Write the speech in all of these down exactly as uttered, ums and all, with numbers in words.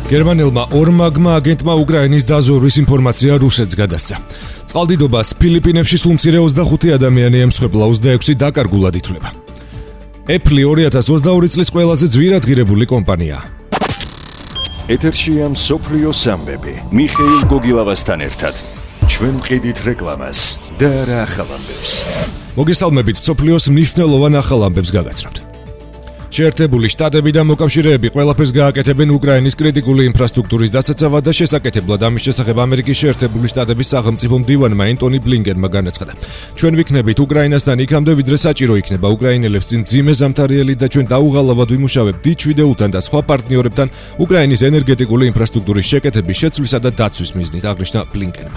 გერმანელმა ორმაგმა აგენტმა უკრაინის დაზვერვის ინფორმაცია რუსეთს გადასცა. წყალდიდობას ფილიპინებში სულ მცირე ოცდახუთი ადამიანი ემსხვერპლა, ოცდაექვსი დაკარგულად ითვლება. Apple ორი ათას ოცდაორი წლის ყველაზე ძვირადღირებული კომპანიაა. ეთერშია მსოფლიოს ამბები მიხეილ გოგილავასთან ერთად. ჩვენ მყიდით რეკლამას და რა ახალ ამბებს. მოგესალმებით, მსოფლიოს მნიშვნელოვან ახალ ამბებს გაგაცნობთ. შეერთებული შტატები და მოკავშირეები ყველაფერს გააკეთებენ უკრაინის კრიტიკული ინფრასტრუქტურის დასაცავად და შესაკეთებლად. ამის შესახებ ამერიკის შეერთებული შტატების სახელმწიფო მდივანმა ენტონი ბლინკენმა განაცხადა. ჩვენ ვიქნებით უკრაინასთან იქამდე, ვიდრე საჭირო იქნება უკრაინელებს წინ ძიმე ზამთარიელი და ჩვენ დაუღალავად ვიმუშავებთ დიჩ ვიდეოთან და სხვა პარტნიორებთან უკრაინის ენერგეტიკული ინფრასტრუქტურის შეკეთების, შეცვლისა და დაცვის მიზნით, აღნიშნა ბლინკენმა.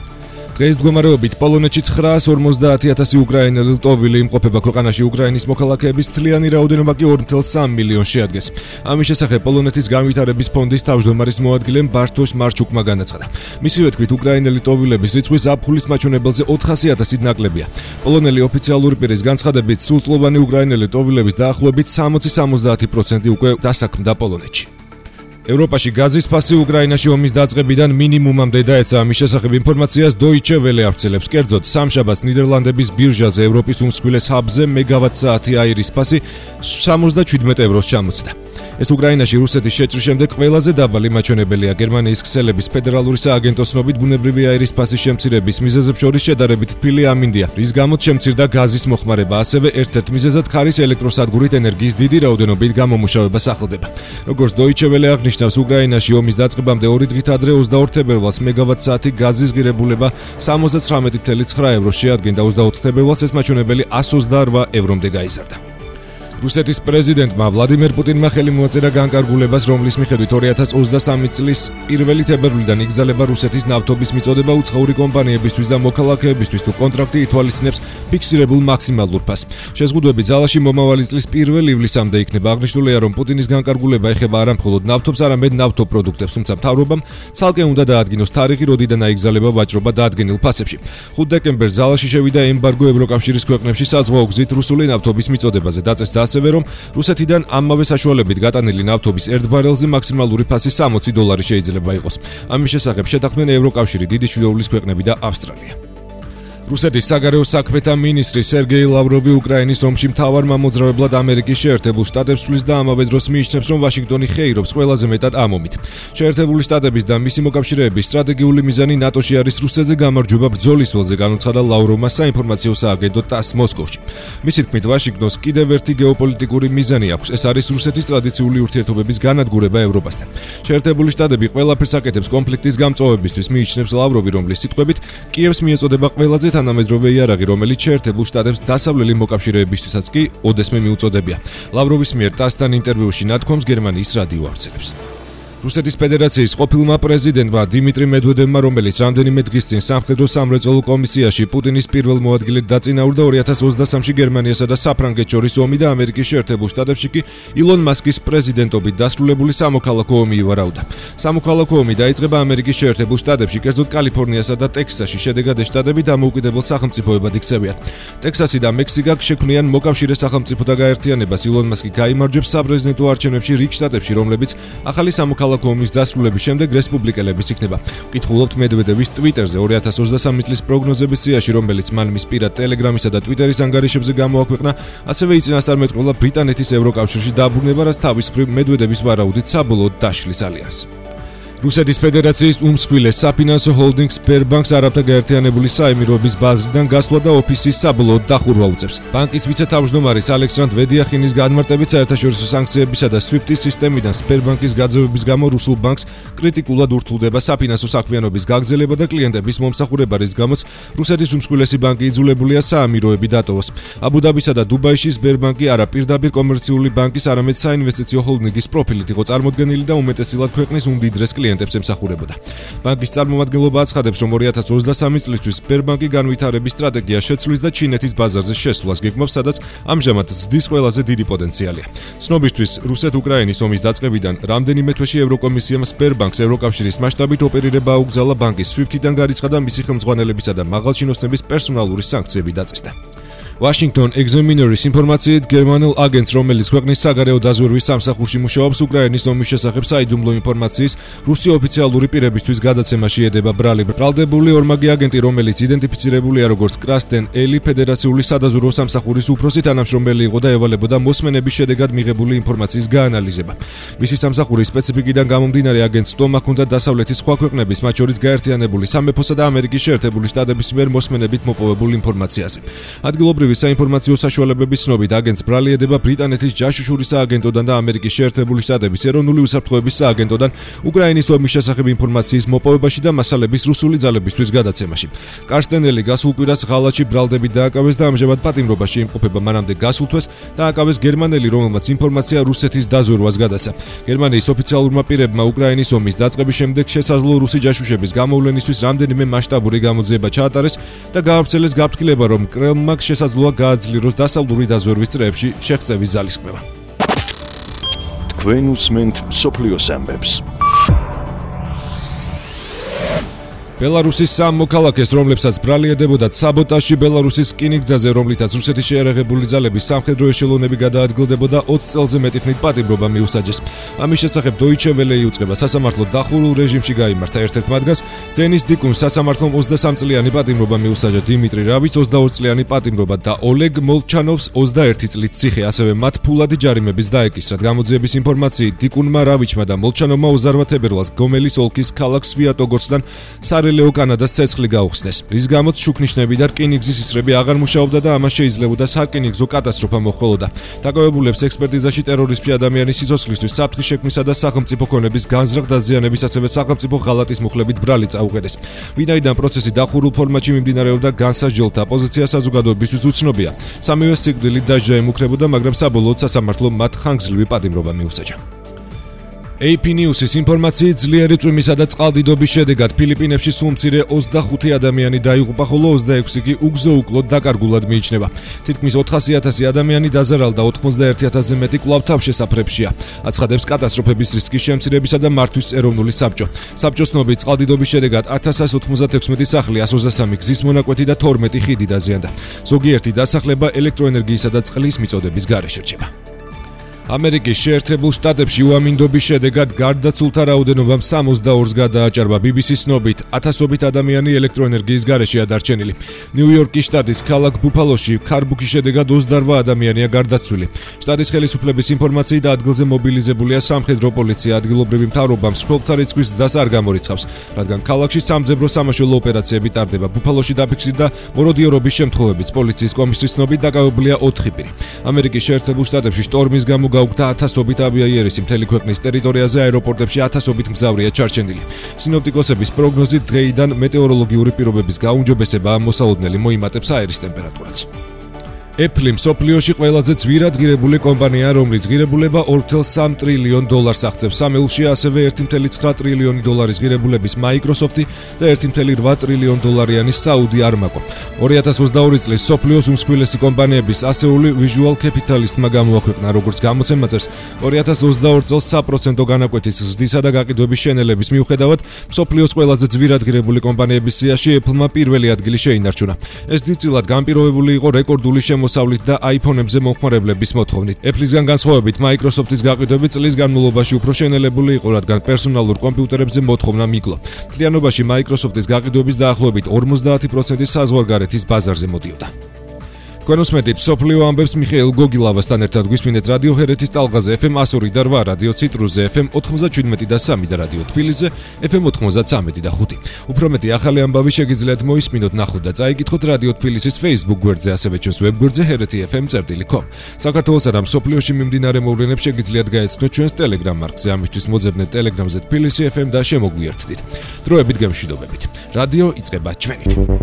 დღეს მდგომარეობით პოლონეთში ცხრაას ორმოცდაათი ათასი უკრაინელი ლტოვილი იმყოფება. ქვეყანაში უკრაინის მოქალაქეების თლიანი რაოდენობა კი ორი ფარსახ სამი მილიონს შეადგენს. ამის შესახებ პოლონეთის განვითარების ფონდის თავმჯდომარის მოადგილემ ბარტოშ მარჩუკმა განაცხადა. მისივე თქმით, უკრაინელი ლტოვილების რიცხვი ზაფხულის მაჩვენებელზე ოთხასი ათასით ნაკლებია. პოლონელი ოფიციალური პირის განცხადებით, სრულწლოვანი უკრაინელი ლტოვილების დაახლოებით სამოცი სამოცდაათი პროცენტი უკვე დასაქმდა პოლონეთში. ევროპაში გაზის ფასი უკრაინაში ომის დაწყებიდან მინიმუმამდე დაეცა. ამის შესახებ ინფორმაციას Deutsche Welle აღწელებს. კერძოდ, სამშაბათს ნიდერლანდების ბირჟაზე ევროპის უმსხვილეს ჰაბზე მეგავატ-საათი აირის ფასი სამოცდაჩვიდმეტ ევროს ჩამოწდა. ეს უკრაინაში რუსეთის შეჭრის შემდეგ ყველაზე დაბალი მაჩვენებელია. გერმანიის ქსელების ფედერალური სააგენტო ცნობით, ბუნებრივი აირის ფასის შემცირების მიზეზებს შორის შედარებით თბილი ამინდია, რის გამოც შემცირდა გაზის მოხმარება. ასევე ერთ-ერთ მიზეზად ქარის ელექტროსადგურით ენერგიის დიდი რაოდენობით გამომუშავება სახლდება. როგორც Deutsche Welle აღნიშნავს, უკრაინაში ომის დაწყებამდე ორი დღით ადრე ოცდაორ თებერვალს მეგავატ-საათი გაზის ღირებულება სამოცდათხრამეტი ფاصლე ცხრა ევროს შეადგენდა. ოცდაოთხ თებერვალს ეს მაჩვენებელი εκατს ოცდაოთხ ევრომდე გაიზარდა. რუსეთის პრეზიდენტმა ვლადიმერ პუტინმა ხელი მოაწერა განკარგულებას, რომლის მიხედვით ორი ათას ოცდასამი წლის პირველი თებერვლიდან იგზალება რუსეთის ნავთობის მიწოდება უცხოური კომპანიებისთვის და მოქალაქეებისთვის, თუ კონტრაქტი ითვალისწინებს ფიქსირებულ მაქსიმალურ ფასს. შეზღუდვები ძალაში მომავალი წლის პირველ ივლისამდე იქნება. აღნიშნულია, რომ პუტინის განკარგულება ეხება არა მხოლოდ ნავთობს, არამედ ნავთობპროდუქტებს, თუმცა მთავრობამ ცალკე უნდა დაადგინოს თარიღი, როდიდან აიგზალება ვაჭრობა დაადგენილ ფასებში. ხუთი დეკემბერს ძალაში შევიდა ემბარგო ევროკავშირის ქვეყნებში საზღვაო გზით რუსული ნავთობის მიწოდებაზე. დაწესდა ასევე, რომ რუსეთიდან ამავე საშუალებით გატანილი ნავთობის ერთ ბარელზე მაქსიმალური ფასი სამოცი დოლარი შეიძლება იყოს. ამის შესახებ შეთანხმდნენ ევროკავშირი, დიდი შვიდეულის ქვეყნები და ავსტრალია. რუსეთის საგარეო საქმეთა მინისტრი სერგეი ლავროვი უკრაინის ომში მთავარ მამოძრავებლად ამერიკის შეერთებულ შტატებს სვლის და ამავე დროს მიიჩნევს, რომ ვაშინგტონი ხეირობს ყველაზე მეტად ამ ომით. შეერთებული შტატების და მისი მოკავშირეების სტრატეგიული მიზანი ნატოში არის რუსეთზე გამარჯვება ბრძოლის ველზე, განუცხადა ლავროვმა საინფორმაციო სააგენტო ტას მოსკოვში. მისი თქმით, ვაშინგტონს კიდევ ერთი გეოპოლიტიკური მიზანი აქვს. ეს არის რუსეთის ტრადიციული ურთიერთობების განადგურება ევროპასთან. შეერთებული შტატები ყველაფერს აკეთებს კონფლიქტის გამწვავებისთვის, მიიჩნევს ლავროვი, რომლის სიტყვებით კიევს მიეწოდება ყველაზე თანამედროვე იარაღი, რომელიც შეერთებულ შტატებს დასავლელი მოკავშირეებისთვისაც კი ოდესმე მიუწოდებია. ლავროვის მიერ ტასთან ინტერვიუში ნათქვამს გერმანიის რადიო აღწელებს. რუსეთის ფედერაციის ყოფილმა პრეზიდენტმა დიმიტრი მედვედევმა, რომელიც რამდენიმე დღის წინ სამხედრო სამრეწველო კომისიაში პუტინის პირველ მოადგილედ დაწინაურდა, ორი ათას ოცდასამში გერმანიასა და საფრანგეთს შორის ომი და ამერიკის შეერთებულ შტატებში კი ილონ მასკის პრეზიდენტობით დასრულებული სამოქალაქო ომი ივარაუდა. სამოქალაქო ომი დაიწყება ამერიკის შეერთებულ შტატებში, კერძოდ კალიფორნიასა და ტექსასში. შედეგად ეს შტატები დამოუკიდებელ სახელმწიფოებად იქცევიან. ტექსასი და მექსიკა შექმნიან მოკავშირე სახელმწიფოთა გაერთიანებას. ილონ მასკი გაიმარჯვებს საპრეზიდენტო არჩევნებში რიგ შტატებში, რომლებიც ახალი სამოქალაქო ომის დასრულების შემდეგ რესპუბლიკელების იქნება. ვკითხულობთ მედვედევის ტვიტერზე ორი ათას ოცდასამი წლის პროგნოზების სიაში, რომელიც მან მის პირად ტელეგრამისა და ტვიტერის ანგარიშებზე გამოაქვეყნა, ასევე იწინასწარმეტყველა ბრიტანეთის ევროკავშირში დაბრუნება, რაც თავის მხრივ მედვედევის ვარაუდით საბოლოოდ დაშლის ალიანსს. რუსეთის ფედერაციის უმსხვილეს საფინანსო ჰოლდინგ სბერბანკს არაბთა გაერთიანებული საემიროების ბაზრიდან გასვლა და ოფისის საბოლოოდ დახურვა უწევს. ბანკის ვიცე-თავმჯდომარის ალექსანდრ ვედიახინის განმარტებით, საერთაშორისო სანქციებისა და სვიფტის სისტემიდან სბერბანკის გაძევების გამო რუსულ ბანკს კრიტიკულად ურთულდება საფინანსო საქმიანობის გაგრძელება და კლიენტების მომსახურება, რის გამოც რუსეთის უმსხვილესი ბანკი იძულებულია საამიროები დატოვოს. აბუ-დაბისა და დუბაიში სბერბანკი არა პირდაპირ კომერციული ბანკის, არამედ საინვესტიციო ჰოლდინგის პროფილით იყო წარმოდგენილი და უმეტესილად ქვეყნის უმდიდრეს კლიენტებს ემსახურებოდა. ბანკის წარმომადგენლობა აცხადებს, რომ ორი ათას ოცდასამი წლისთვის სბერბანკი განვითარების სტრატეგია შეცვლის და ჩინეთის ბაზარზე შესვლას გეგმავს, სადაც ამჟამად ზრდის ყველაზე დიდი პოტენციალია. ცნობისთვის, რუსეთ-უკრაინის ომის დაწყებიდან რამდენიმე თვეში ევროკომისიამ სბერბანკს ევროკავშირის მასშტაბით ოპერირება აუგზავნა ბანკის სვიფტიდან გარიცხა და მისი ხელმძღვანელებისა და მაღალჩინოსნების პერსონალური სანქციები დაწესდა. Washington Examineris ინფორმაციით გერმანელ აგენტს, რომელიც ქვეყნის საგარეო დაზვერვის სამსახურში მუშაობს, უკრაინის ომის შესახებ საიდუმლო ინფორმაციის რუსი ოფიციალური პირებისთვის გადაცემაში ედება ბრალი. ბრალდებული ორმაგი აგენტი, რომელიც იდენტიფიცირებულია როგორც კრასტენ ელი, ფედერაციული სადაზვერვო სამსახურის უფროსი თანამშრომელი იყო და ევალებოდა მოსმენების შედეგად მიღებული ინფორმაციის გაანალიზება. მისი სამსახურის სპეციფიკიდან გამომდინარე აგენტს სტომა ჰქონდა დასავლეთის სხვა ქვეყნების, მათ შორის გაერთიანებული სამეფოსა და ამერიკის შეერთებული შტატების მიერ მოსმენებით მოპოვებულ ინფორმაციაზე. ადგილობრივი საინფორმაციო საშუალებების ცნობით აგენტს ბრალი ედება ბრიტანეთის ჯაშუშური სააგენტოდან და ამერიკის შეერთებული შტატების ეროვნული უსაფრთხოების სააგენტოდან უკრაინის ომის შესახებ ინფორმაციის მოპოვებაში და მასალების რუსული ძალებისთვის გადაცემაში. კარსტენელი გასულ კვირას ღალატში ბრალდებით დააკავეს და ამჟამად პატიმრობაში იმყოფება, მანამდე გასულ თვეს დააკავეს გერმანელი, რომელმაც ინფორმაცია რუსეთის დაზვერვას გადასცა. გერმანიის ოფიციალურმა პირებმა უკრაინის ომის დაწყების შემდეგ შესაძლო რუსი ჯაშუშების გამოვლენისთვის რამდენიმე მასშტაბური გამოძიება ჩაატარეს და გაავრცელეს გაფრთხილება, რომ კრემლმა შესაძლოა გააძლიეროს დასავლური დაზვერვის წრეებში შეღწევის ძალისხმევა. თქვენ უსმენთ მსოფლიოს ამბებს. ბელარუსის სამ მოქალაქეს, რომლებსაც ბრალი ედებოდათ საბოტაჟში ბელარუსის რკინიგზაზე, რომლითაც რუსეთის შეიარაღებული ძალების სამხედრო ეშელონები გადაადგილდებოდა, ოცი წელზე მეტი ხნით პატიმრობა მიუსაჯეს. ამის შესახებ Deutsche Welle იუწყება, სასამართლო დახურულ რეჟიმში გაიმართა ერთ-ერთ მათგანს, დენის დიკუნს სასამართლომ ოცდასამ წლიანი პატიმრობა მიუსაჯა, დიმიტრი რავიც ოცდაორი წლიანი პატიმრობა და ოლეგ მოლჩანოვს ოცდაერთი წლით ციხე, ასევე მათ ფულადი ჯარიმების დაეკისრათ. გამოძიების ინფორმაციით დიკუნმა, რავიჩმა და მოლჩანოვმა ოცდაორი თებერვალს გომელის ოლქის ქალაქ სვიატოგორსკიდან ლეო კანადას ცეცხლი გაუხსნეს, რის გამოც შუქნიშნები და რკინიგზის ისრები აღარ მუშაობდა და ამას შეიძლებოდა საკინიგზო კატასტროფა მოჰყოლოდა. დაკავებულებს ექსპერტიზაში ტერორისტი ადამიანის სიცოცხლისთვის საფრთხის შექმნისა და სახელმწიფო ქონების განზრახ დაზიანების, ასევე სახელმწიფო ღალატის მუხლებით ბრალი წაუყენეს. ვინაიდან პროცესი დახურულ ფორმატში მიმდინარეობდა, განსაჯელთა პოზიცია საზოგადოებისთვის უცნობია. სამივე სიკვდილით დასჯა ემუქრებოდა, მაგრამ საბოლოოდ სასამართლომ მათ ხანგრძლივი პატიმრობა მიუსაჯა. A P News-ის ინფორმაციით ძლიერი წვიმისა და წყალდიდობის შედეგად ფილიპინებში სულ მცირე ოცდახუთი ადამიანი დაიღუპა, ხოლო ოცდაექვსი კი უგზო-უკლოდ დაკარგულად მიიჩნევა. თითქმის ოთხასი ათასი ადამიანი დაზარალდა, ოცდაერთი ათასზე მეტი კვლავ თავშესაფრებშია. აცხადებს კატასტროფების რისკის შემცირებისა და მართვის ეროვნული საბჭო. საბჭოს ცნობით წყალდიდობის შედეგად ათას ათას ოთხმოცდათექვსმეტი სახლი, εκατს ოცდასამი გზის მონაკვეთი და თორმეტი ხიდი დაზიანდა. ზოგიერთი დასახლება ელექტროენერგიისა და წყლის მიწოდების გარეშე რჩება. ამერიკის შეერთებულ შტატებში უამინდობის შედეგად გარდაცულთა რაოდენობამ სამოცდაორს გადააჭარბა. B B C-ის ცნობით, ათასობით ადამიანი ელექტროენერგიის გარეშეა დარჩენილი. ნიუ-იორკის შტატის ქალაქ ბუფალოში ქარბუქის შედეგად ოცდაორ ადამიანია გარდაცვლილი. შტატის ხელისუფლების ინფორმაციით ადგილზე მობილიზებულია სამხედრო პოლიცია. ადგილობრივი მთავრობა მსხვილთა რიცხვის ზრდას არ გამორიცხავს, რადგან ქალაქში სამძებრო სამაშველო ოპერაციები ტარდება. ბუფალოში დაფიქსირდა მოროდიორობის შემთხვევებიც. პოლიციის კომისრის ცნობით დაკავებულია ოთხი პირი. ამერიკის შეერთებულ შტატებში შტორმის გამო გაუგდა ათასობით ავიაიერისი, მთელი ქვეყნის ტერიტორიაზე აეროპორტებში ათასობით მგზავრია ჩარჩენილი. სინოპტიკოსების პროგნოზით დღეიდან მეტეოროლოგიური პირობების გაუმჯობესება მოსალოდნელი მოიმატებს აერის ტემპერატურას. Apple მსოფლიოში ყველაზე ძვირად ღირებული კომპანია, რომლის ღირებულება ორი წუთი სამი ტრილიონ დოლარს აღწევს. სამეულში ასევე ერთი წუთი ცხრა ტრილიონი დოლარის ღირებულების Microsoft-ი და ერთი წუთი რვა ტრილიონი დოლარიანი Saudi Aramco. ორი ათას ოცდაორი წლის მსოფლიოს უმსხვილესი კომპანიების ასეული Visual Capitalist-მა გამოაქვეყნა, როგორც გამოცემა წერს, ორი ათას ოცდაორი წელს საპროცენტო განაკვეთის ზრდისა და გაყიდვების შენელების მიუხედავად, მსოფლიოს ყველაზე ძვირად ღირებული კომპანიების სიაში Apple-მა პირველი ადგილი შეინარჩუნა. ეს დიდწილად განპირობებული იყო რეკორდული მოსავლით და iPhone-ებზე მომხმარებლების მოთხოვნით. Apple-ისგან განსხვავებით, Microsoft-ის გაყიდვები წლის განმავლობაში უფრო შენელებული იყო, რადგან პერსონალურ კომპიუტერებზე მოთხოვნა მიკლო. მთლიანობაში Microsoft-ის გაყიდვების დაახლოებით ორმოცდაათი პროცენტი საზღვარგარეთის ბაზარზე მოდიოდა. თქვენ უსმენთ მსოფლიო ამბებს მიხეილ გოგილავასთან ერთად, გვისმინეთ რადიო ჰერეთის ტალღაზე F M εκατო ორი და რვა, რადიო ციტრუსზე F M ოცდაშვიდმეტი და სამი და რადიო თბილისზე F M ოცდათვრამეტი და ხუთი. უფრო მეტი ახალი ამბავი შეგიძლიათ მოისმინოთ, ნახოთ და წაიკითხოთ რადიო თბილისის Facebook გვერდზე, ასევე ჩვენს ვებგვერდზე ჰერეთი F M წერტილი com. საქართველოსა და მსოფლიოში მიმდინარე მოვლენებს შეგიძლიათ გაეცნოთ ჩვენს Telegram მარკზე. ამისთვის მოძებნეთ Telegram-ზე თბილისი F M და შემოგვიერთდით. დროებით გემშვიდობებით. რადიო იწყება ჩვენით.